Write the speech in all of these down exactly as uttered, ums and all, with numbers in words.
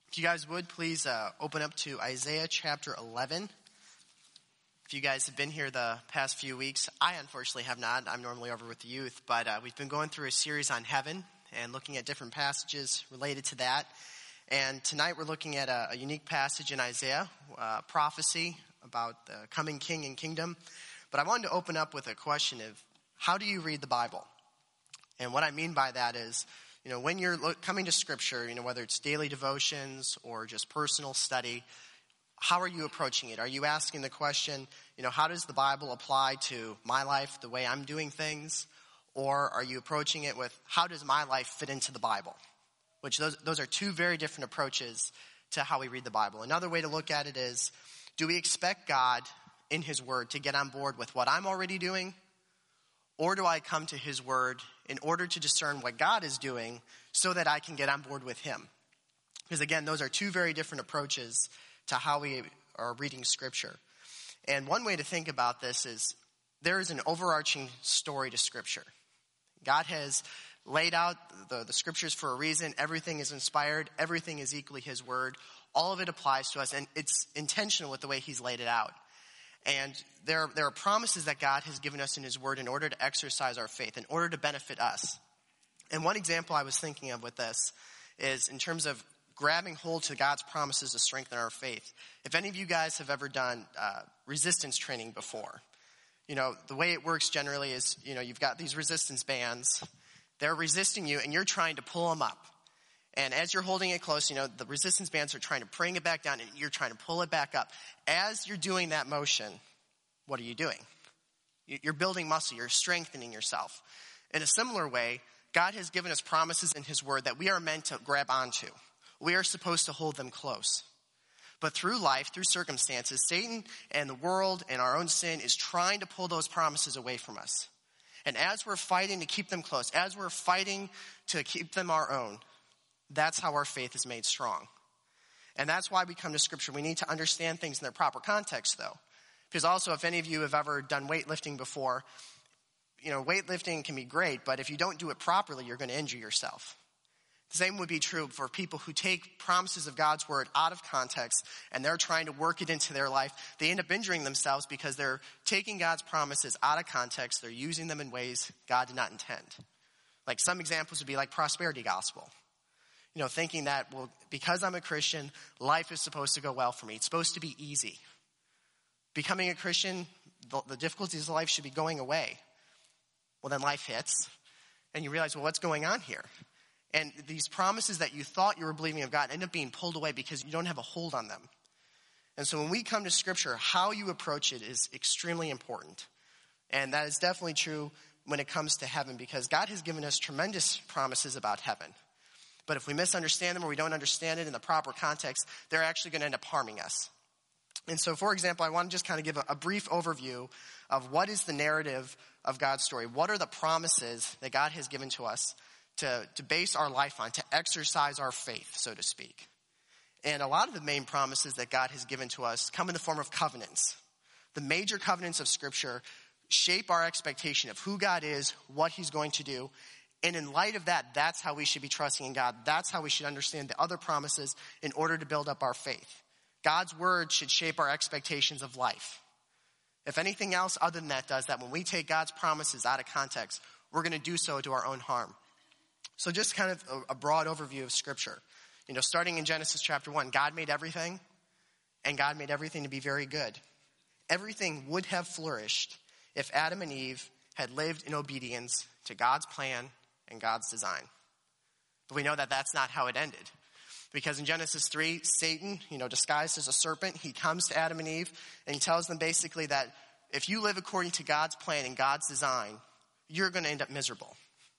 If you guys would, please uh, open up to Isaiah chapter eleven. If you guys have been here the past few weeks, I unfortunately have not. I'm normally over with the youth, but uh, we've been going through a series on heaven and looking at different passages related to that. And tonight we're looking at a, a unique passage in Isaiah, uh, prophecy about the coming king and kingdom. But I wanted to open up with a question of, how do you read the Bible? And what I mean by that is, you know, when you're look, coming to Scripture, you know, whether it's daily devotions or just personal study, how are you approaching it? Are you asking the question, you know, how does the Bible apply to my life, the way I'm doing things? Or are you approaching it with, how does my life fit into the Bible? Which those, those are two very different approaches to how we read the Bible. Another way to look at it is, do we expect God in His Word to get on board with what I'm already doing? Or do I come to His Word in order to discern what God is doing so that I can get on board with Him? Because again, those are two very different approaches to how we are reading Scripture. And one way to think about this is, there is an overarching story to Scripture. God has laid out the, the Scriptures for a reason. Everything is inspired. Everything is equally His Word. All of it applies to us, and it's intentional with the way He's laid it out. And there, there are promises that God has given us in His Word in order to exercise our faith, in order to benefit us. And one example I was thinking of with this is in terms of grabbing hold to God's promises to strengthen our faith. If any of you guys have ever done uh, resistance training before, you know, the way it works generally is, you know, you've got these resistance bands. They're resisting you, and you're trying to pull them up. And as you're holding it close, you know, the resistance bands are trying to bring it back down, and you're trying to pull it back up. As you're doing that motion, what are you doing? You're building muscle. You're strengthening yourself. In a similar way, God has given us promises in His Word that we are meant to grab onto. We are supposed to hold them close. But through life, through circumstances, Satan and the world and our own sin is trying to pull those promises away from us. And as we're fighting to keep them close, as we're fighting to keep them our own, that's how our faith is made strong. And that's why we come to Scripture. We need to understand things in their proper context, though. Because also, if any of you have ever done weightlifting before, you know, weightlifting can be great, but if you don't do it properly, you're going to injure yourself. The same would be true for people who take promises of God's Word out of context and they're trying to work it into their life. They end up injuring themselves because they're taking God's promises out of context. They're using them in ways God did not intend. Like some examples would be like prosperity gospel. You know, thinking that, well, because I'm a Christian, life is supposed to go well for me. It's supposed to be easy. Becoming a Christian, the, the difficulties of life should be going away. Well, then life hits, and you realize, well, what's going on here? And these promises that you thought you were believing of God end up being pulled away because you don't have a hold on them. And so when we come to Scripture, how you approach it is extremely important. And that is definitely true when it comes to heaven, because God has given us tremendous promises about heaven. But if we misunderstand them or we don't understand it in the proper context, they're actually going to end up harming us. And so, for example, I want to just kind of give a, a brief overview of what is the narrative of God's story. What are the promises that God has given to us to, to base our life on, to exercise our faith, so to speak. And a lot of the main promises that God has given to us come in the form of covenants. The major covenants of Scripture shape our expectation of who God is, what He's going to do. And in light of that, that's how we should be trusting in God. That's how we should understand the other promises in order to build up our faith. God's Word should shape our expectations of life. If anything else other than that does that, when we take God's promises out of context, we're going to do so to our own harm. So just kind of a, a broad overview of Scripture. You know, starting in Genesis chapter one, God made everything, and God made everything to be very good. Everything would have flourished if Adam and Eve had lived in obedience to God's plan and God's design. But we know that that's not how it ended. Because in Genesis three, Satan, you know, disguised as a serpent, he comes to Adam and Eve and he tells them basically that if you live according to God's plan and God's design, you're going to end up miserable.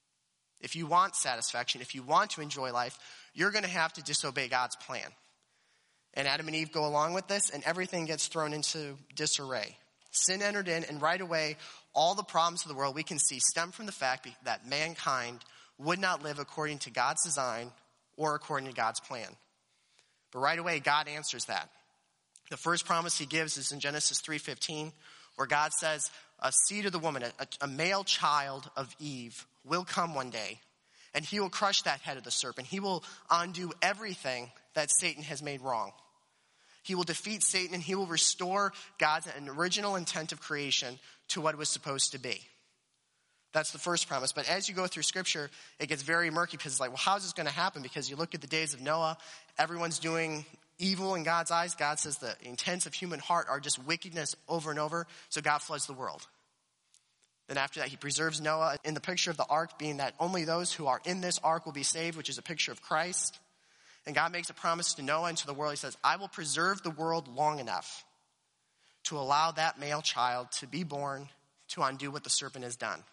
If you want satisfaction, if you want to enjoy life, you're going to have to disobey God's plan. And Adam and Eve go along with this, and everything gets thrown into disarray. Sin entered in, and right away, all the problems of the world we can see stem from the fact that mankind would not live according to God's design or according to God's plan. But right away, God answers that. The first promise He gives is in Genesis three fifteen, where God says, a seed of the woman, a, a male child of Eve, will come one day, and he will crush that head of the serpent. He will undo everything that Satan has made wrong. He will defeat Satan and he will restore God's original intent of creation to what it was supposed to be. That's the first promise. But as you go through Scripture, it gets very murky because it's like, well, how is this going to happen? Because you look at the days of Noah, everyone's doing evil in God's eyes. God says the intents of human heart are just wickedness over and over. So God floods the world. Then after that, he preserves Noah in the picture of the ark, being that only those who are in this ark will be saved, which is a picture of Christ. And God makes a promise to Noah and to the world. He says, I will preserve the world long enough to allow that male child to be born to undo what the serpent has done.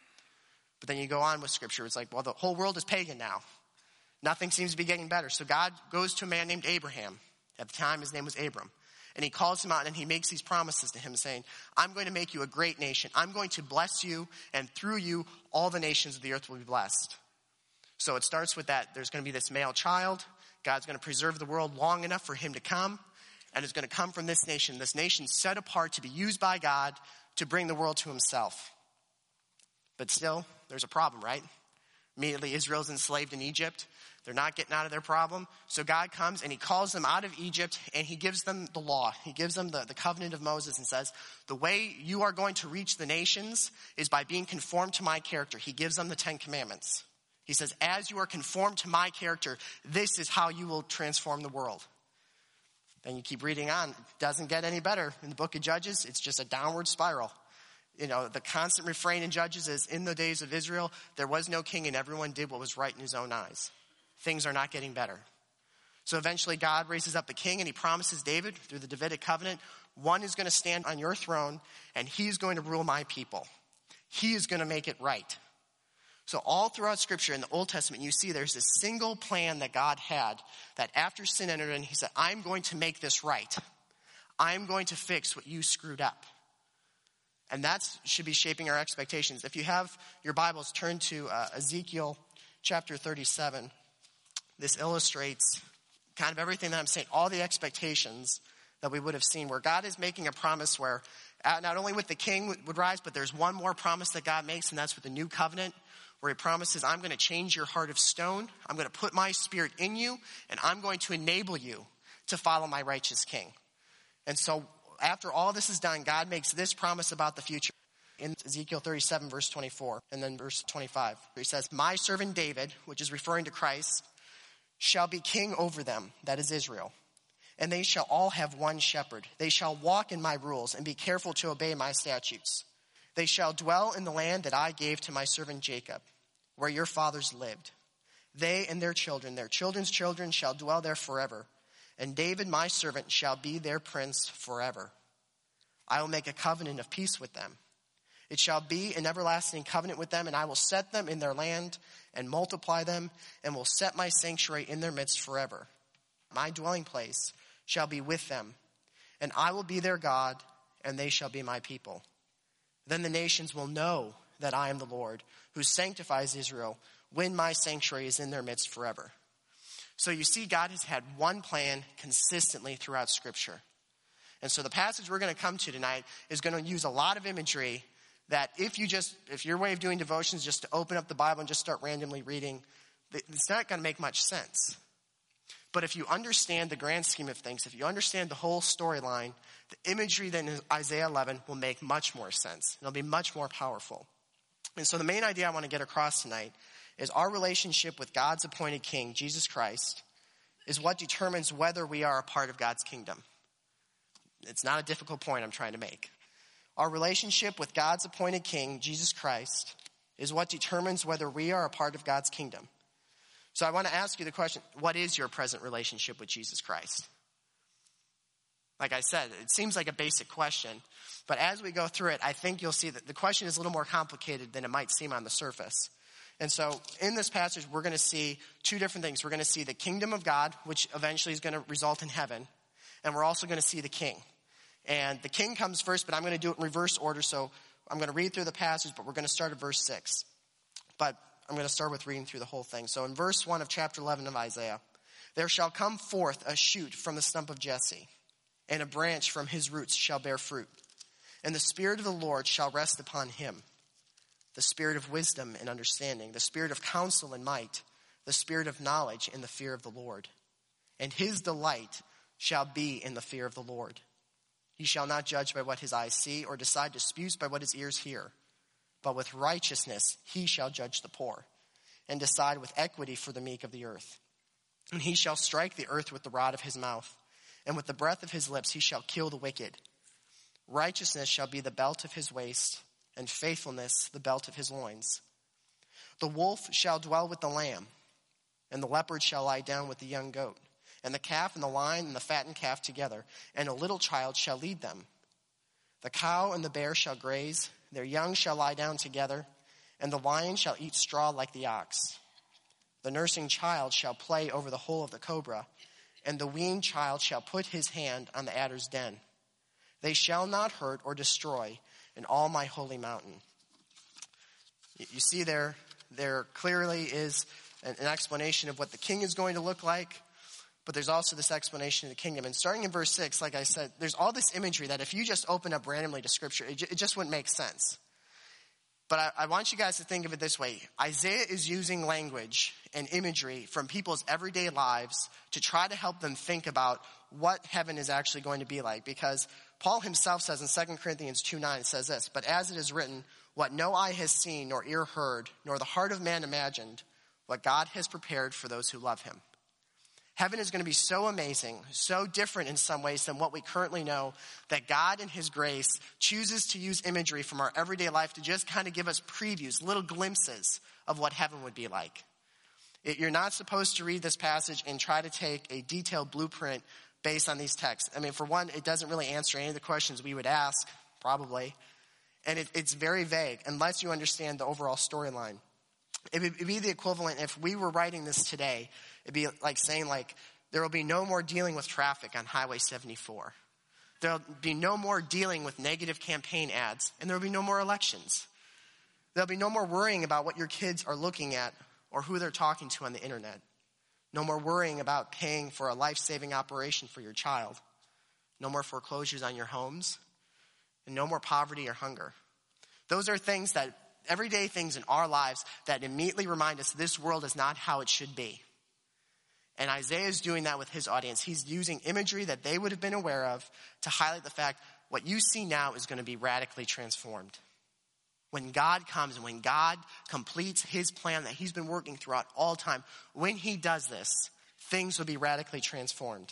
But then you go on with Scripture. It's like, well, the whole world is pagan now. Nothing seems to be getting better. So God goes to a man named Abraham. At the time, his name was Abram. And he calls him out and he makes these promises to him saying, I'm going to make you a great nation. I'm going to bless you, and through you, all the nations of the earth will be blessed. So it starts with that. There's going to be this male child. God's going to preserve the world long enough for him to come. And it's going to come from this nation. This nation set apart to be used by God to bring the world to himself. But still, there's a problem, right? Immediately, Israel's enslaved in Egypt. They're not getting out of their problem. So God comes and he calls them out of Egypt and he gives them the law. He gives them the, the covenant of Moses and says, the way you are going to reach the nations is by being conformed to my character. He gives them the Ten Commandments. He says, as you are conformed to my character, this is how you will transform the world. Then you keep reading on. It doesn't get any better. In the book of Judges, it's just a downward spiral. You know, the constant refrain in Judges is, in the days of Israel, there was no king and everyone did what was right in his own eyes. Things are not getting better. So eventually God raises up a king and he promises David through the Davidic covenant, one is going to stand on your throne and he's going to rule my people. He is going to make it right. So all throughout Scripture in the Old Testament, you see there's this single plan that God had that after sin entered in, he said, I'm going to make this right. I'm going to fix what you screwed up. And that should be shaping our expectations. If you have your Bibles, turn to uh, Ezekiel chapter thirty-seven. This illustrates kind of everything that I'm saying, all the expectations that we would have seen, where God is making a promise where uh, not only with the king would, would rise, but there's one more promise that God makes, and that's with the new covenant, where he promises, I'm going to change your heart of stone. I'm going to put my spirit in you, and I'm going to enable you to follow my righteous king. And so after all this is done, God makes this promise about the future. In Ezekiel thirty-seven, verse twenty-four, and then verse twenty-five, he says, my servant David, which is referring to Christ, shall be king over them, that is Israel. And they shall all have one shepherd. They shall walk in my rules and be careful to obey my statutes. They shall dwell in the land that I gave to my servant Jacob, where your fathers lived. They and their children, their children's children shall dwell there forever. And David, my servant, shall be their prince forever. I will make a covenant of peace with them. It shall be an everlasting covenant with them, and I will set them in their land and multiply them, and will set my sanctuary in their midst forever. My dwelling place shall be with them, and I will be their God, and they shall be my people. Then the nations will know that I am the Lord, who sanctifies Israel, when my sanctuary is in their midst forever. So you see, God has had one plan consistently throughout Scripture. And so the passage we're going to come to tonight is going to use a lot of imagery that if you just, if your way of doing devotions is just to open up the Bible and just start randomly reading, it's not going to make much sense. But if you understand the grand scheme of things, if you understand the whole storyline, the imagery then in Isaiah eleven will make much more sense. It'll be much more powerful. And so the main idea I want to get across tonight is our relationship with God's appointed king, Jesus Christ, is what determines whether we are a part of God's kingdom. It's not a difficult point I'm trying to make. Our relationship with God's appointed king, Jesus Christ, is what determines whether we are a part of God's kingdom. So I want to ask you the question, what is your present relationship with Jesus Christ? Like I said, it seems like a basic question, but as we go through it, I think you'll see that the question is a little more complicated than it might seem on the surface. And so in this passage, we're going to see two different things. We're going to see the kingdom of God, which eventually is going to result in heaven, and we're also going to see the king. And the king comes first, but I'm going to do it in reverse order, so I'm going to read through the passage, but we're going to start at verse six. But I'm going to start with reading through the whole thing. So in verse one of chapter eleven of Isaiah, there shall come forth a shoot from the stump of Jesse, and a branch from his roots shall bear fruit. And the Spirit of the Lord shall rest upon him, the Spirit of wisdom and understanding, the Spirit of counsel and might, the Spirit of knowledge and the fear of the Lord. and his delight shall be in the fear of the Lord. He shall not judge by what his eyes see, or decide disputes by what his ears hear. But with righteousness he shall judge the poor, and decide with equity for the meek of the earth. And he shall strike the earth with the rod of his mouth, and with the breath of his lips he shall kill the wicked. Righteousness shall be the belt of his waist, and faithfulness the belt of his loins. The wolf shall dwell with the lamb, and the leopard shall lie down with the young goat, and the calf and the lion and the fattened calf together, and a little child shall lead them. The cow and the bear shall graze, their young shall lie down together, and the lion shall eat straw like the ox. The nursing child shall play over the hole of the cobra, and the weaned child shall put his hand on the adder's den. They shall not hurt or destroy in all my holy mountain. You see there, there clearly is an explanation of what the king is going to look like, but there's also this explanation of the kingdom. And starting in verse six, like I said, there's all this imagery that if you just open up randomly to scripture, it, it just wouldn't make sense. But I, I want you guys to think of it this way. Isaiah is using language and imagery from people's everyday lives to try to help them think about what heaven is actually going to be like. Because Paul himself says in Second Corinthians two nine, it says this, "But as it is written, what no eye has seen, nor ear heard, nor the heart of man imagined, what God has prepared for those who love him." Heaven is going to be so amazing, so different in some ways than what we currently know, that God in his grace chooses to use imagery from our everyday life to just kind of give us previews, little glimpses of what heaven would be like. It, you're not supposed to read this passage and try to take a detailed blueprint based on these texts. I mean, for one, it doesn't really answer any of the questions we would ask, probably. And it, it's very vague unless you understand the overall storyline. It would be the equivalent if we were writing this today. It'd be like saying, like, there will be no more dealing with traffic on Highway seventy-four. There'll be no more dealing with negative campaign ads, and there will be no more elections. There'll be no more worrying about what your kids are looking at or who they're talking to on the internet. No more worrying about paying for a life-saving operation for your child. No more foreclosures on your homes, and no more poverty or hunger. Those are things that everyday things in our lives that immediately remind us this world is not how it should be. And Isaiah is doing that with his audience. He's using imagery that they would have been aware of to highlight the fact what you see now is going to be radically transformed. When God comes and when God completes his plan that he's been working throughout all time, when he does this, things will be radically transformed.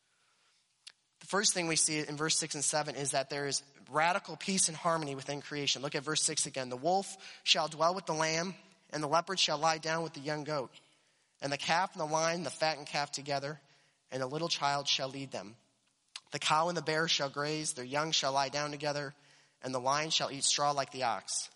The first thing we see in verse six and seven is that there is radical peace and harmony within creation. Look at verse six again. The wolf shall dwell with the lamb, and the leopard shall lie down with the young goat. And the calf and the lion, the fattened calf together, and a little child shall lead them. The cow and the bear shall graze, their young shall lie down together, and the lion shall eat straw like the ox.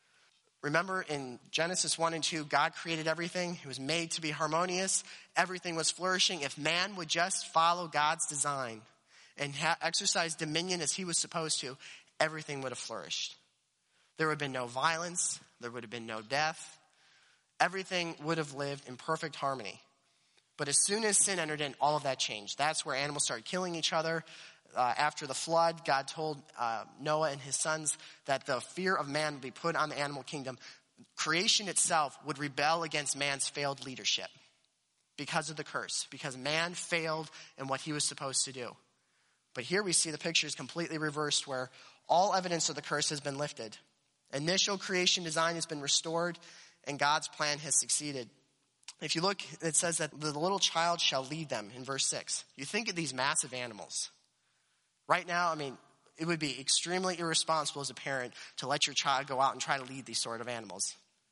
Remember in Genesis one and two, God created everything. It was made to be harmonious. Everything was flourishing. If man would just follow God's design and ha- exercise dominion as he was supposed to, everything would have flourished. There would have been no violence. There would have been no death. Everything would have lived in perfect harmony. But as soon as sin entered in, all of that changed. That's where animals started killing each other. Uh, after the flood, God told uh, Noah and his sons that the fear of man would be put on the animal kingdom. Creation itself would rebel against man's failed leadership because of the curse, because man failed in what he was supposed to do. But here we see the picture is completely reversed, where all evidence of the curse has been lifted. Initial creation design has been restored, and God's plan has succeeded. If you look, it says that the little child shall lead them in verse six. You think of these massive animals. Right now, I mean, it would be extremely irresponsible as a parent to let your child go out and try to lead these sort of animals.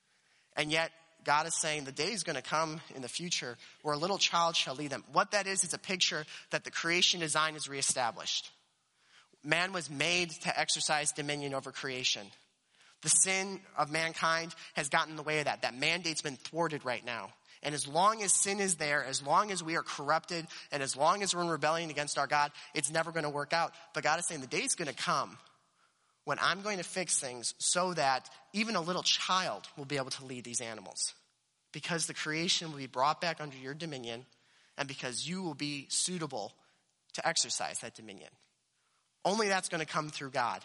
And yet, God is saying the day is going to come in the future where a little child shall lead them. What that is, is a picture that the creation design is reestablished. Man was made to exercise dominion over creation. The sin of mankind has gotten in the way of that. That mandate's been thwarted right now. And as long as sin is there, as long as we are corrupted, and as long as we're in rebellion against our God, it's never going to work out. But God is saying the day's going to come when I'm going to fix things so that even a little child will be able to lead these animals. Because the creation will be brought back under your dominion, and because you will be suitable to exercise that dominion. Only that's going to come through God.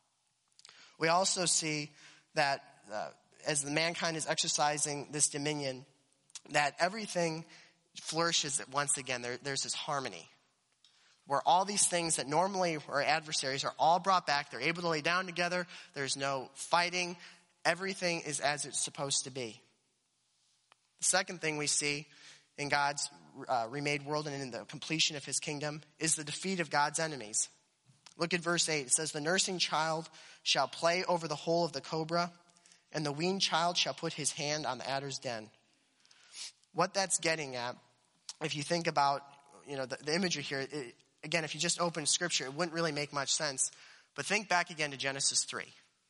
We also see that uh, as the mankind is exercising this dominion, that everything flourishes once again. There, there's this harmony where all these things that normally are adversaries are all brought back. They're able to lay down together. There's no fighting. Everything is as it's supposed to be. The second thing we see in God's uh, remade world and in the completion of his kingdom is the defeat of God's enemies. Look at verse eight. It says, the nursing child shall play over the hole of the cobra, and the weaned child shall put his hand on the adder's den. What that's getting at, if you think about, you know, the, the imagery here, it, again, if you just open scripture, it wouldn't really make much sense. But think back again to Genesis three.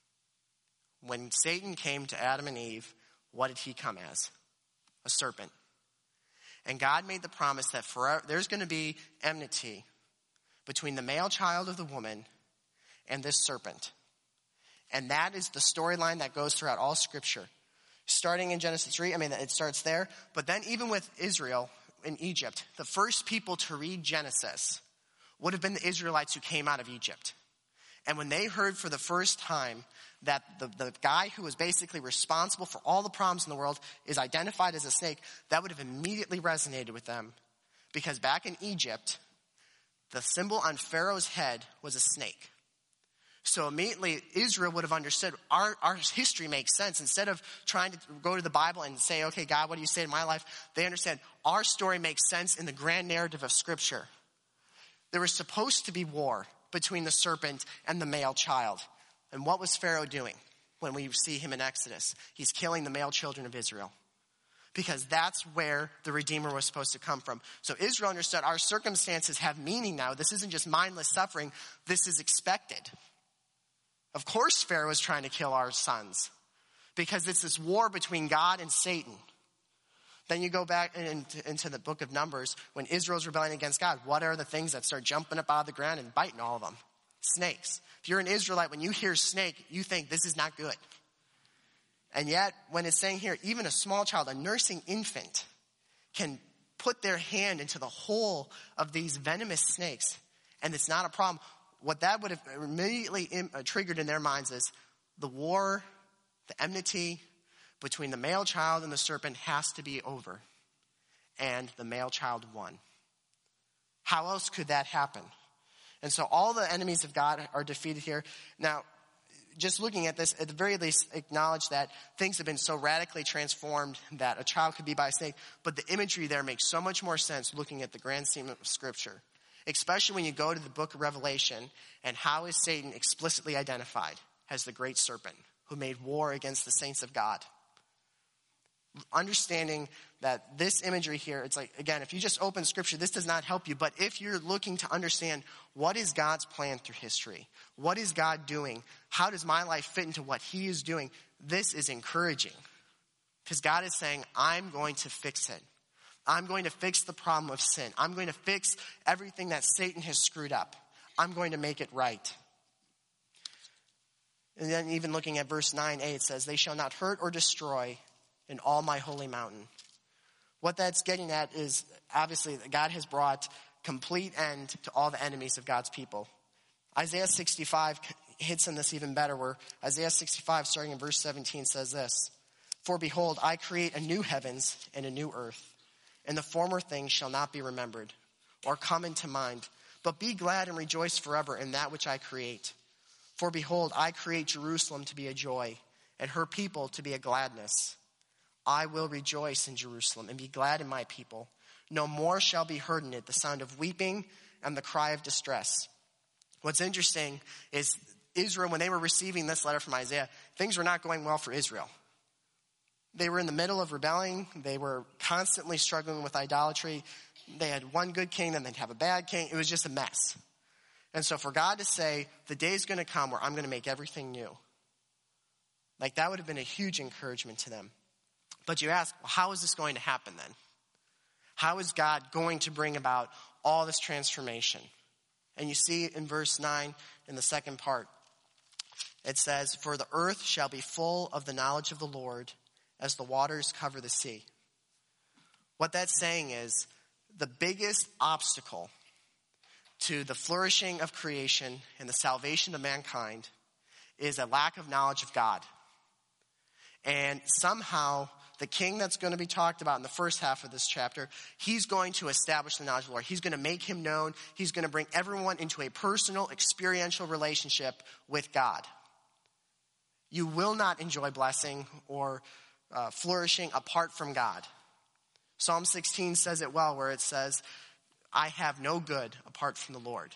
When Satan came to Adam and Eve, what did he come as? A serpent. And God made the promise that forever, there's going to be enmity between the male child of the woman and this serpent. And that is the storyline that goes throughout all scripture. Starting in Genesis three, I mean, it starts there. But then even with Israel in Egypt, the first people to read Genesis would have been the Israelites who came out of Egypt. And when they heard for the first time that the, the guy who was basically responsible for all the problems in the world is identified as a snake, that would have immediately resonated with them. Because back in Egypt, the symbol on Pharaoh's head was a snake. So immediately Israel would have understood our, our history makes sense. Instead of trying to go to the Bible and say, okay, God, what do you say in my life? They understand our story makes sense in the grand narrative of Scripture. There was supposed to be war between the serpent and the male child. And what was Pharaoh doing when we see him in Exodus? He's killing the male children of Israel. Because that's where the Redeemer was supposed to come from. So Israel understood our circumstances have meaning now. This isn't just mindless suffering. This is expected. Of course Pharaoh is trying to kill our sons. Because it's this war between God and Satan. Then you go back into, into the book of Numbers. When Israel's rebelling against God, what are the things that start jumping up out of the ground and biting all of them? Snakes. If you're an Israelite, when you hear snake, you think this is not good. And yet, when it's saying here, even a small child, a nursing infant, can put their hand into the hole of these venomous snakes, and it's not a problem. What that would have immediately triggered in their minds is the war, the enmity between the male child and the serpent has to be over. And the male child won. How else could that happen? And so all the enemies of God are defeated here. Now, just looking at this, at the very least, acknowledge that things have been so radically transformed that a child could be by a snake. But the imagery there makes so much more sense looking at the grand scheme of Scripture. Especially when you go to the book of Revelation, and how is Satan explicitly identified as the great serpent who made war against the saints of God. Understanding that this imagery here, it's like, again, if you just open Scripture, this does not help you. But if you're looking to understand what is God's plan through history, what is God doing, how does my life fit into what he is doing, this is encouraging. Because God is saying, I'm going to fix it. I'm going to fix the problem of sin. I'm going to fix everything that Satan has screwed up. I'm going to make it right. And then even looking at verse nine a, it says, they shall not hurt or destroy in all my holy mountain. What that's getting at is, obviously, God has brought complete end to all the enemies of God's people. Isaiah sixty-five hits on this even better, where Isaiah sixty-five, starting in verse seventeen, says this, for behold, I create a new heavens and a new earth, and the former things shall not be remembered or come into mind. But be glad and rejoice forever in that which I create. For behold, I create Jerusalem to be a joy, and her people to be a gladness. I will rejoice in Jerusalem and be glad in my people. No more shall be heard in it the sound of weeping and the cry of distress. What's interesting is Israel, when they were receiving this letter from Isaiah, things were not going well for Israel. They were in the middle of rebelling. They were constantly struggling with idolatry. They had one good king, then they'd have a bad king. It was just a mess. And so for God to say, the day is going to come where I'm going to make everything new, like that would have been a huge encouragement to them. But you ask, well, how is this going to happen then? How is God going to bring about all this transformation? And you see in verse nine, in the second part, it says, for the earth shall be full of the knowledge of the Lord as the waters cover the sea. What that's saying is the biggest obstacle to the flourishing of creation and the salvation of mankind is a lack of knowledge of God. And somehow the king that's going to be talked about in the first half of this chapter, he's going to establish the knowledge of the Lord. He's going to make him known. He's going to bring everyone into a personal, experiential relationship with God. You will not enjoy blessing or uh, flourishing apart from God. Psalm sixteen says it well, where it says, I have no good apart from the Lord.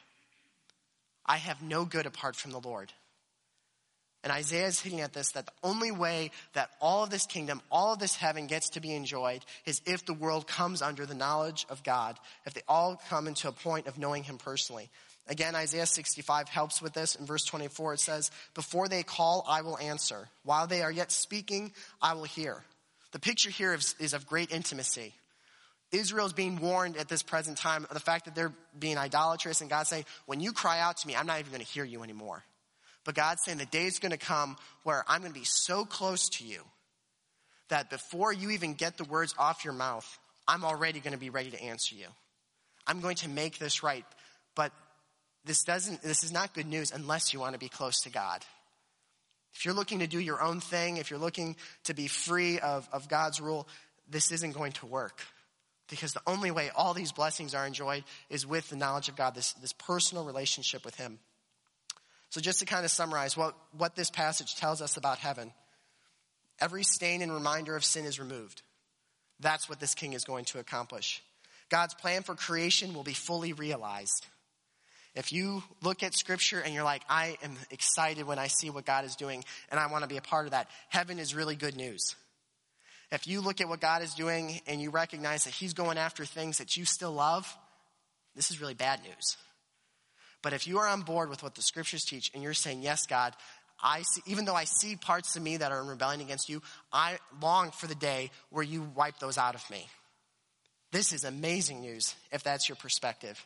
I have no good apart from the Lord. And Isaiah is hitting at this, that the only way that all of this kingdom, all of this heaven gets to be enjoyed is if the world comes under the knowledge of God, if they all come into a point of knowing him personally. Again, Isaiah sixty-five helps with this. In verse twenty-four, it says, before they call, I will answer. While they are yet speaking, I will hear. The picture here is, is of great intimacy. Israel is being warned at this present time of the fact that they're being idolatrous, and God's saying, when you cry out to me, I'm not even going to hear you anymore. But God's saying the day is going to come where I'm going to be so close to you that before you even get the words off your mouth, I'm already going to be ready to answer you. I'm going to make this right. But this doesn't, this is not good news unless you want to be close to God. If you're looking to do your own thing, if you're looking to be free of, of God's rule, this isn't going to work. Because the only way all these blessings are enjoyed is with the knowledge of God, this, this personal relationship with him. So just to kind of summarize what, what this passage tells us about heaven. Every stain and reminder of sin is removed. That's what this king is going to accomplish. God's plan for creation will be fully realized. If you look at scripture and you're like, I am excited when I see what God is doing and I want to be a part of that, heaven is really good news. If you look at what God is doing and you recognize that he's going after things that you still love, this is really bad news. But if you are on board with what the scriptures teach and you're saying, yes, God, I see, even though I see parts of me that are in rebellion against you, I long for the day where you wipe those out of me. This is amazing news if that's your perspective.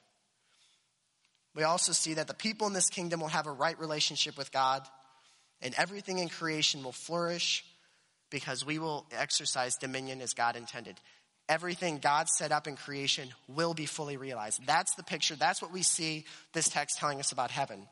We also see that the people in this kingdom will have a right relationship with God, and everything in creation will flourish because we will exercise dominion as God intended. Everything God set up in creation will be fully realized. That's the picture. That's what we see this text telling us about heaven.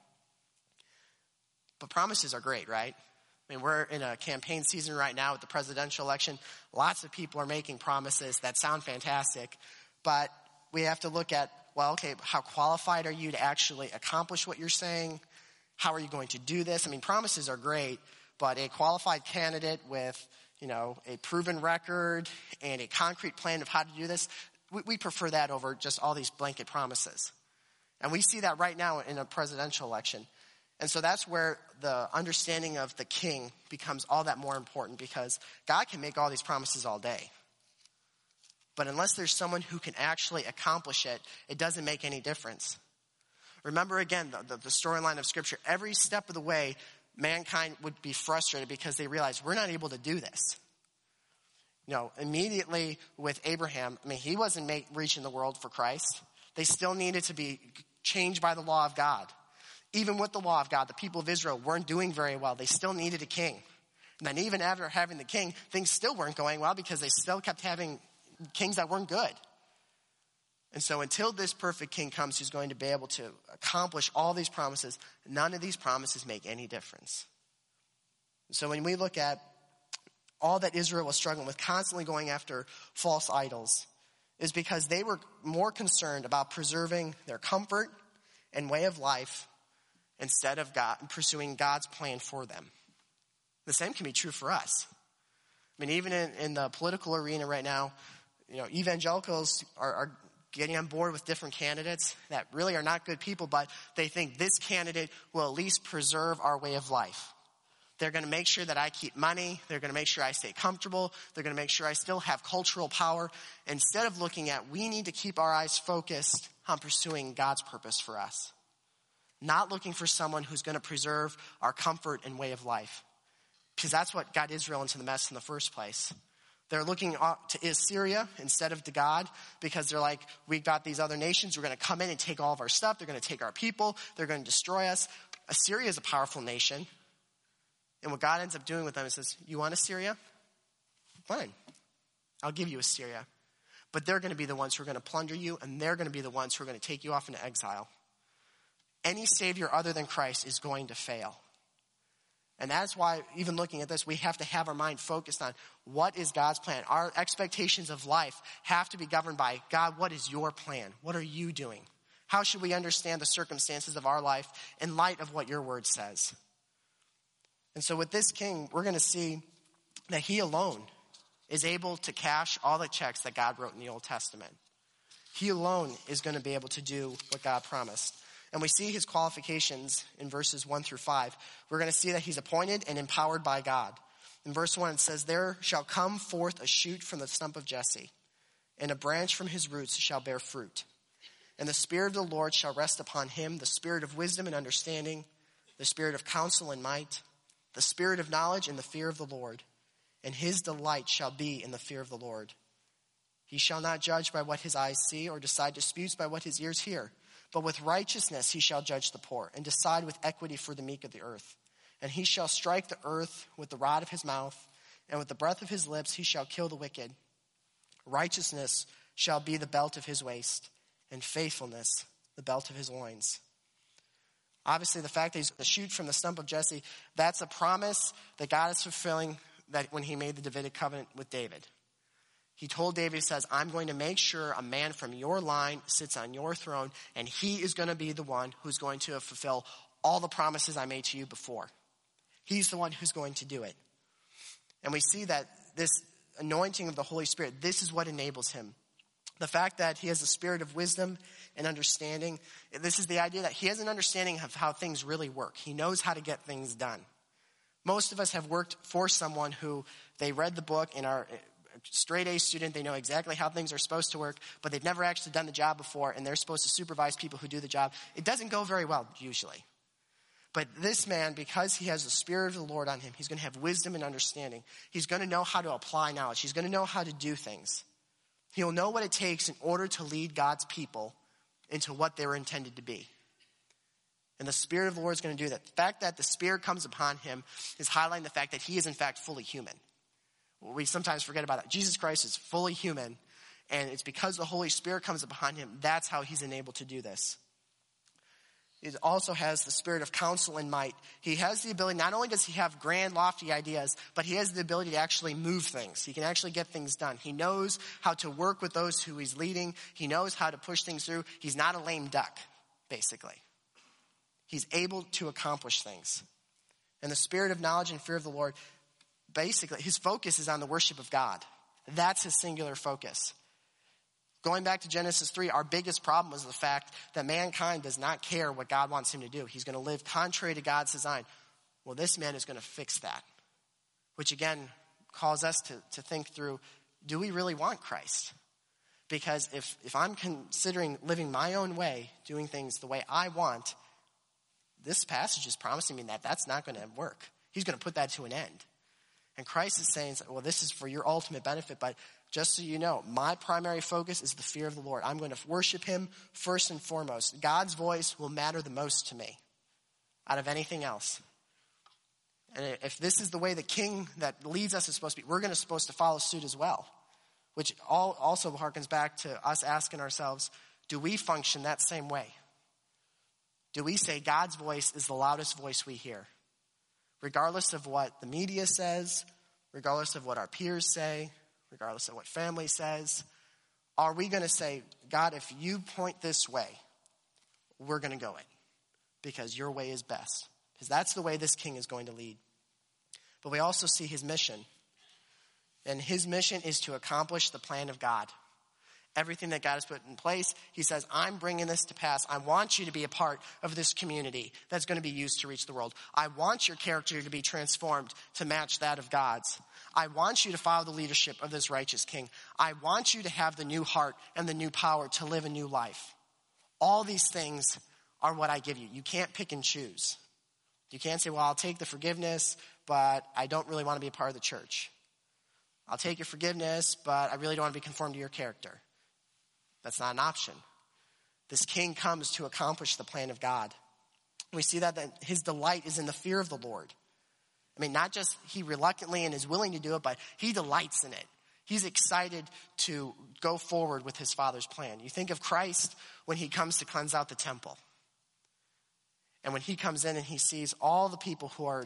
But promises are great, right? I mean, we're in a campaign season right now with the presidential election. Lots of people are making promises that sound fantastic, but we have to look at, well, okay, how qualified are you to actually accomplish what you're saying? How are you going to do this? I mean, promises are great, but a qualified candidate with, you know, a proven record and a concrete plan of how to do this, we, we prefer that over just all these blanket promises. And we see that right now in a presidential election. And so that's where the understanding of the king becomes all that more important, because God can make all these promises all day. But unless there's someone who can actually accomplish it, it doesn't make any difference. Remember again, the, the, the storyline of Scripture. Every step of the way, mankind would be frustrated because they realized we're not able to do this. You know, immediately with Abraham, I mean, he wasn't make, reaching the world for Christ. They still needed to be changed by the law of God. Even with the law of God, the people of Israel weren't doing very well. They still needed a king. And then even after having the king, things still weren't going well because they still kept having kings that weren't good. And so until this perfect king comes who's going to be able to accomplish all these promises, none of these promises make any difference. So when we look at all that Israel was struggling with, constantly going after false idols, is because they were more concerned about preserving their comfort and way of life instead of God, pursuing God's plan for them. The same can be true for us. I mean, even in, in the political arena right now, you know, evangelicals are, are getting on board with different candidates that really are not good people, but they think this candidate will at least preserve our way of life. They're going to make sure that I keep money. They're going to make sure I stay comfortable. They're going to make sure I still have cultural power. Instead of looking at, we need to keep our eyes focused on pursuing God's purpose for us. Not looking for someone who's going to preserve our comfort and way of life. Because that's what got Israel into the mess in the first place. They're looking to Assyria instead of to God, because they're like, we've got these other nations. We're going to come in and take all of our stuff. They're going to take our people. They're going to destroy us. Assyria is a powerful nation. And what God ends up doing with them is says, you want Assyria? Fine. I'll give you Assyria. But they're going to be the ones who are going to plunder you, and they're going to be the ones who are going to take you off into exile. Any savior other than Christ is going to fail. And that's why, even looking at this, we have to have our mind focused on what is God's plan. Our expectations of life have to be governed by, God, what is your plan? What are you doing? How should we understand the circumstances of our life in light of what your word says? And so with this king, we're going to see that he alone is able to cash all the checks that God wrote in the Old Testament. He alone is going to be able to do what God promised. And we see his qualifications in verses one through five. We're going to see that he's appointed and empowered by God. In verse one, it says, there shall come forth a shoot from the stump of Jesse, and a branch from his roots shall bear fruit. And the Spirit of the Lord shall rest upon him, the Spirit of wisdom and understanding, the Spirit of counsel and might, the Spirit of knowledge and the fear of the Lord. And his delight shall be in the fear of the Lord. He shall not judge by what his eyes see, or decide disputes by what his ears hear. But with righteousness he shall judge the poor, and decide with equity for the meek of the earth. And he shall strike the earth with the rod of his mouth, and with the breath of his lips he shall kill the wicked. Righteousness shall be the belt of his waist, and faithfulness the belt of his loins. Obviously, the fact that he's going to shoot from the stump of Jesse, that's a promise that God is fulfilling that when he made the Davidic covenant with David. He told David, he says, I'm going to make sure a man from your line sits on your throne, and he is going to be the one who's going to fulfill all the promises I made to you before. He's the one who's going to do it. And we see that this anointing of the Holy Spirit, this is what enables him. The fact that he has a spirit of wisdom and understanding, this is the idea that he has an understanding of how things really work. He knows how to get things done. Most of us have worked for someone who they read the book and are straight A student, they know exactly how things are supposed to work, but they've never actually done the job before, and they're supposed to supervise people who do the job. It doesn't go very well, usually. But this man, because he has the Spirit of the Lord on him, he's going to have wisdom and understanding. He's going to know how to apply knowledge. He's going to know how to do things. He'll know what it takes in order to lead God's people into what they were intended to be. And the Spirit of the Lord is going to do that. The fact that the Spirit comes upon him is highlighting the fact that he is in fact fully human. We sometimes forget about that. Jesus Christ is fully human, and it's because the Holy Spirit comes upon him, that's how he's enabled to do this. He also has the spirit of counsel and might. He has the ability, not only does he have grand, lofty ideas, but he has the ability to actually move things. He can actually get things done. He knows how to work with those who he's leading. He knows how to push things through. He's not a lame duck, basically. He's able to accomplish things. And the spirit of knowledge and fear of the Lord, basically, his focus is on the worship of God. That's his singular focus. Going back to Genesis three, our biggest problem was the fact that mankind does not care what God wants him to do. He's going to live contrary to God's design. Well, this man is going to fix that, which again calls us to, to think through, do we really want Christ? Because if, if I'm considering living my own way, doing things the way I want, this passage is promising me that that's not going to work. He's going to put that to an end. And Christ is saying, well, this is for your ultimate benefit, but just so you know, my primary focus is the fear of the Lord. I'm going to worship him first and foremost. God's voice will matter the most to me out of anything else. And if this is the way the king that leads us is supposed to be, we're going to supposed to follow suit as well, which all, also harkens back to us asking ourselves, do we function that same way? Do we say God's voice is the loudest voice we hear? Regardless of what the media says, regardless of what our peers say, regardless of what family says, are we going to say, God, if you point this way, we're going to go it because your way is best? Because that's the way this king is going to lead. But we also see his mission. And his mission is to accomplish the plan of God. Everything that God has put in place, he says, I'm bringing this to pass. I want you to be a part of this community that's going to be used to reach the world. I want your character to be transformed to match that of God's. I want you to follow the leadership of this righteous king. I want you to have the new heart and the new power to live a new life. All these things are what I give you. You can't pick and choose. You can't say, well, I'll take the forgiveness, but I don't really want to be a part of the church. I'll take your forgiveness, but I really don't want to be conformed to your character. That's not an option. This king comes to accomplish the plan of God. We see that, that his delight is in the fear of the Lord. I mean, not just he reluctantly and is willing to do it, but he delights in it. He's excited to go forward with his Father's plan. You think of Christ when he comes to cleanse out the temple. And when he comes in and he sees all the people who are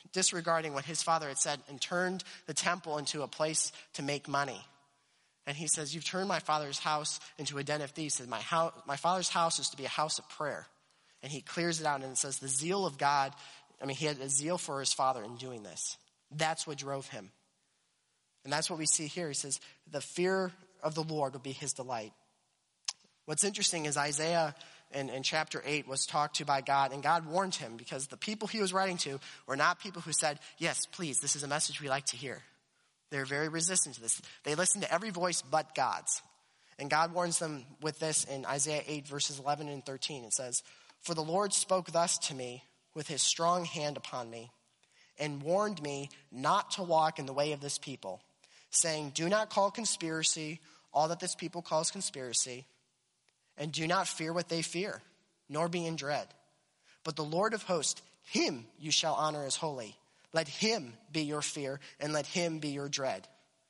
disregarding what his father had said and turned the temple into a place to make money. And he says, you've turned my father's house into a den of thieves. He says, my, house, my father's house is to be a house of prayer. And he clears it out and it says the zeal of God, I mean, he had a zeal for his father in doing this. That's what drove him. And that's what we see here. He says, the fear of the Lord will be his delight. What's interesting is Isaiah in, in chapter eight was talked to by God, and God warned him because the people he was writing to were not people who said, yes, please, this is a message we like to hear. They're very resistant to this. They listen to every voice but God's. And God warns them with this in Isaiah eight, verses eleven and thirteen. It says, for the Lord spoke thus to me with his strong hand upon me, and warned me not to walk in the way of this people, saying, do not call conspiracy all that this people calls conspiracy, and do not fear what they fear, nor be in dread. But the Lord of hosts, him you shall honor as holy. Let him be your fear, and let him be your dread.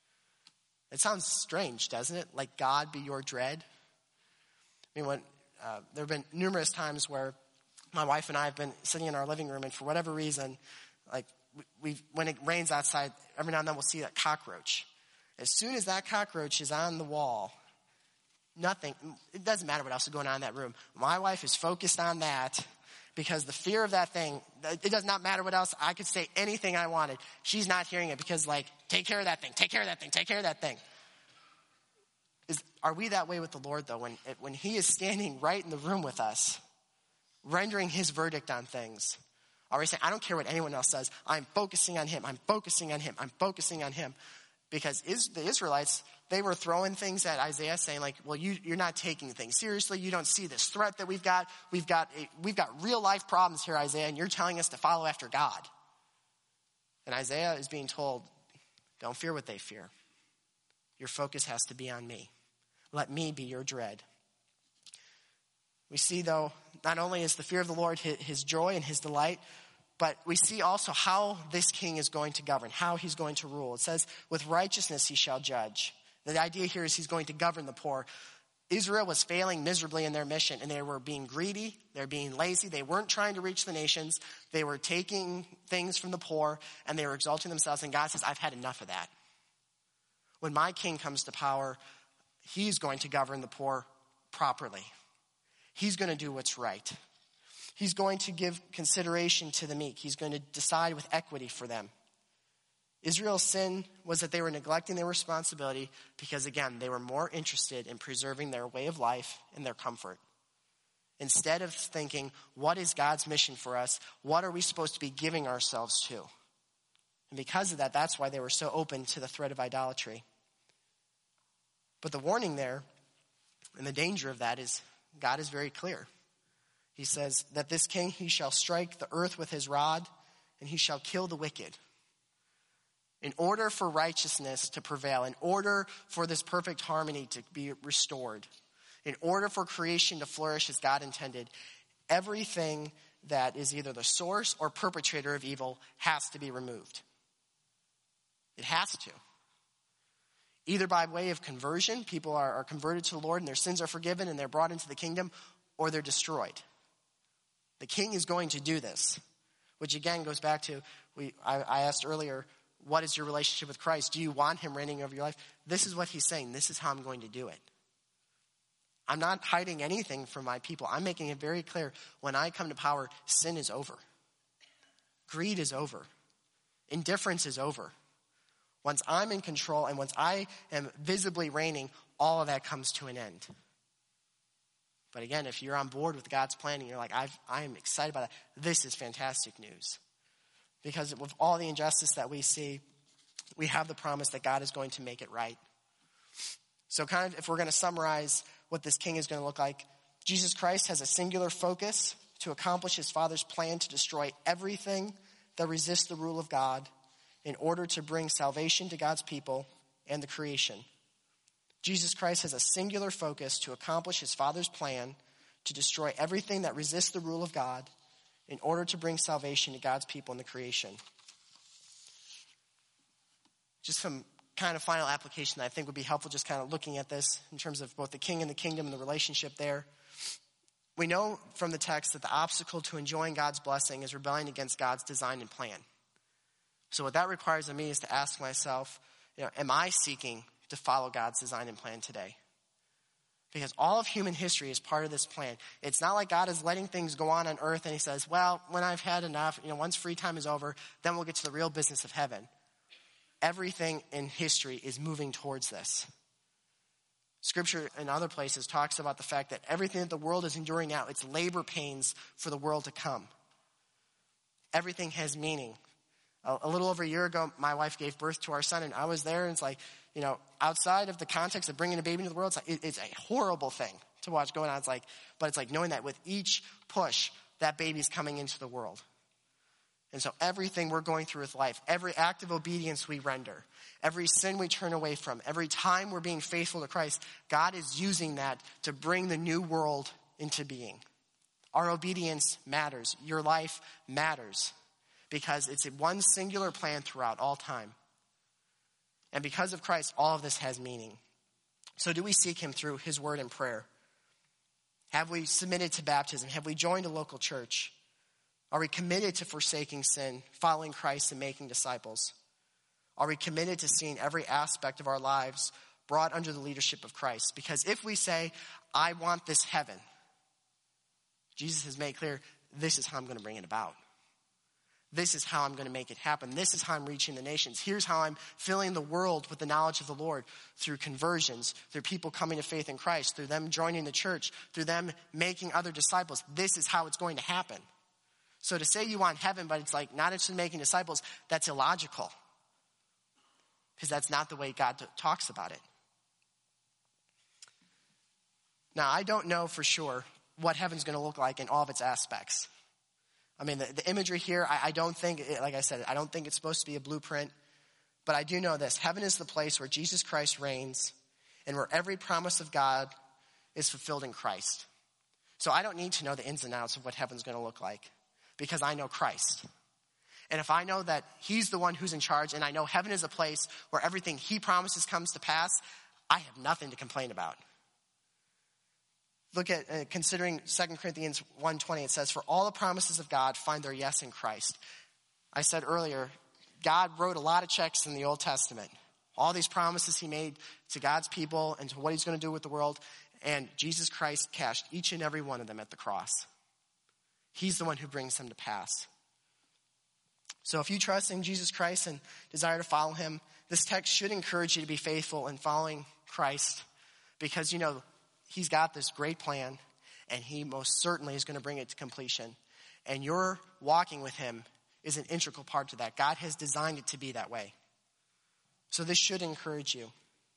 It sounds strange, doesn't it? Like God be your dread. I mean, when uh, there have been numerous times where my wife and I have been sitting in our living room, and for whatever reason, like we, when it rains outside, every now and then we'll see that cockroach. As soon as that cockroach is on the wall, nothing, it doesn't matter what else is going on in that room. My wife is focused on that because the fear of that thing, it does not matter what else. I could say anything I wanted. She's not hearing it because, like, take care of that thing, take care of that thing, take care of that thing. Is, are we that way with the Lord, though, when, when he is standing right in the room with us, rendering his verdict on things? Are we saying, I don't care what anyone else says. I'm focusing on him. I'm focusing on him. I'm focusing on him. Because is, the Israelites, they were throwing things at Isaiah saying like, well, you, you're not taking things seriously. You don't see this threat that we've got. We've got, a, we've got real life problems here, Isaiah, and you're telling us to follow after God. And Isaiah is being told, don't fear what they fear. Your focus has to be on me. Let me be your dread. We see, though, not only is the fear of the Lord his, his joy and his delight, but we see also how this king is going to govern, how he's going to rule. It says, with righteousness he shall judge. The idea here is he's going to govern the poor. Israel was failing miserably in their mission, and they were being greedy. They were being lazy. They weren't trying to reach the nations. They were taking things from the poor, and they were exalting themselves. And God says, I've had enough of that. When my king comes to power, he's going to govern the poor properly. He's going to do what's right. He's going to give consideration to the meek. He's going to decide with equity for them. Israel's sin was that they were neglecting their responsibility because, again, they were more interested in preserving their way of life and their comfort. Instead of thinking, what is God's mission for us? What are we supposed to be giving ourselves to? And because of that, that's why they were so open to the threat of idolatry. But the warning there and the danger of that is God is very clear. He says that this king, he shall strike the earth with his rod, and he shall kill the wicked. In order for righteousness to prevail, in order for this perfect harmony to be restored, in order for creation to flourish as God intended, everything that is either the source or perpetrator of evil has to be removed. It has to. Either by way of conversion, people are, are converted to the Lord and their sins are forgiven and they're brought into the kingdom, or they're destroyed. The king is going to do this, which again goes back to, we. I, I asked earlier, what is your relationship with Christ? Do you want him reigning over your life? This is what he's saying. This is how I'm going to do it. I'm not hiding anything from my people. I'm making it very clear. When I come to power, sin is over. Greed is over. Indifference is over. Once I'm in control and once I am visibly reigning, all of that comes to an end. But again, if you're on board with God's plan and you're like, I've, I am excited about that, this is fantastic news. Because with all the injustice that we see, we have the promise that God is going to make it right. So kind of if we're going to summarize what this king is going to look like, Jesus Christ has a singular focus to accomplish his Father's plan to destroy everything that resists the rule of God in order to bring salvation to God's people and the creation. Jesus Christ has a singular focus to accomplish his Father's plan to destroy everything that resists the rule of God in order to bring salvation to God's people and the creation. Just some kind of final application that I think would be helpful, just kind of looking at this in terms of both the king and the kingdom and the relationship there. We know from the text that the obstacle to enjoying God's blessing is rebelling against God's design and plan. So what that requires of me is to ask myself, you know, am I seeking to follow God's design and plan today? Because all of human history is part of this plan. It's not like God is letting things go on on earth and he says, well, when I've had enough, you know, once free time is over, then we'll get to the real business of heaven. Everything in history is moving towards this. Scripture in other places talks about the fact that everything that the world is enduring now, it's labor pains for the world to come. Everything has meaning. A, a little over a year ago, my wife gave birth to our son, and I was there, and it's like, you know, outside of the context of bringing a baby into the world, it's, like, it, it's a horrible thing to watch going on. It's like, but it's like knowing that with each push, that baby's coming into the world. And so everything we're going through with life, every act of obedience we render, every sin we turn away from, every time we're being faithful to Christ, God is using that to bring the new world into being. Our obedience matters. Your life matters because it's one singular plan throughout all time. And because of Christ, all of this has meaning. So do we seek him through his word and prayer? Have we submitted to baptism? Have we joined a local church? Are we committed to forsaking sin, following Christ, and making disciples? Are we committed to seeing every aspect of our lives brought under the leadership of Christ? Because if we say, I want this heaven, Jesus has made clear, this is how I'm going to bring it about. This is how I'm going to make it happen. This is how I'm reaching the nations. Here's how I'm filling the world with the knowledge of the Lord through conversions, through people coming to faith in Christ, through them joining the church, through them making other disciples. This is how it's going to happen. So to say you want heaven, but it's like not interested in making disciples, that's illogical. Because that's not the way God t- talks about it. Now, I don't know for sure what heaven's going to look like in all of its aspects. I mean, the, the imagery here, I, I don't think, like I said, I don't think it's supposed to be a blueprint. But I do know this. Heaven is the place where Jesus Christ reigns and where every promise of God is fulfilled in Christ. So I don't need to know the ins and outs of what heaven's going to look like because I know Christ. And if I know that he's the one who's in charge and I know heaven is a place where everything he promises comes to pass, I have nothing to complain about. Look at, uh, considering Second Corinthians one twenty, it says, for all the promises of God find their yes in Christ. I said earlier, God wrote a lot of checks in the Old Testament. All these promises he made to God's people and to what he's going to do with the world. And Jesus Christ cashed each and every one of them at the cross. He's the one who brings them to pass. So if you trust in Jesus Christ and desire to follow him, this text should encourage you to be faithful in following Christ because, you know, he's got this great plan, and he most certainly is going to bring it to completion. And your walking with him is an integral part to that. God has designed it to be that way. So this should encourage you.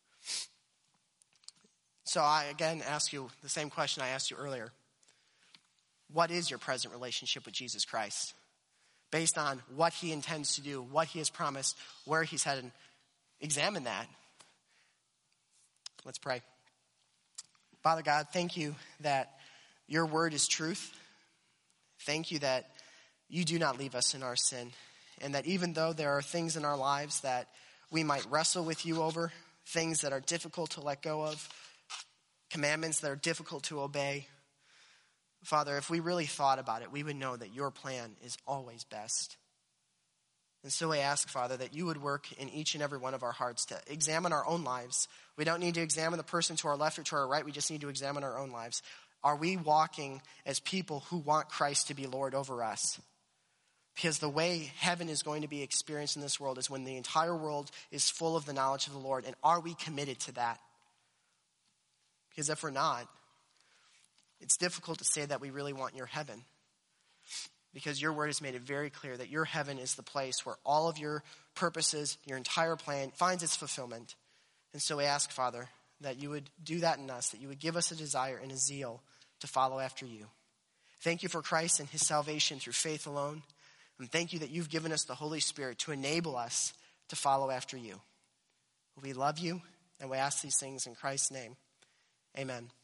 So I, again, ask you the same question I asked you earlier. What is your present relationship with Jesus Christ? Based on what he intends to do, what he has promised, where he's headed. Examine that. Let's pray. Father God, thank you that your word is truth. Thank you that you do not leave us in our sin. And that even though there are things in our lives that we might wrestle with you over, things that are difficult to let go of, commandments that are difficult to obey, Father, if we really thought about it, we would know that your plan is always best. And so I ask, Father, that you would work in each and every one of our hearts to examine our own lives. We don't need to examine the person to our left or to our right. We just need to examine our own lives. Are we walking as people who want Christ to be Lord over us? Because the way heaven is going to be experienced in this world is when the entire world is full of the knowledge of the Lord. And are we committed to that? Because if we're not, it's difficult to say that we really want your heaven. Because your word has made it very clear that your heaven is the place where all of your purposes, your entire plan finds its fulfillment. And so we ask, Father, that you would do that in us, that you would give us a desire and a zeal to follow after you. Thank you for Christ and his salvation through faith alone. And thank you that you've given us the Holy Spirit to enable us to follow after you. We love you, and we ask these things in Christ's name. Amen.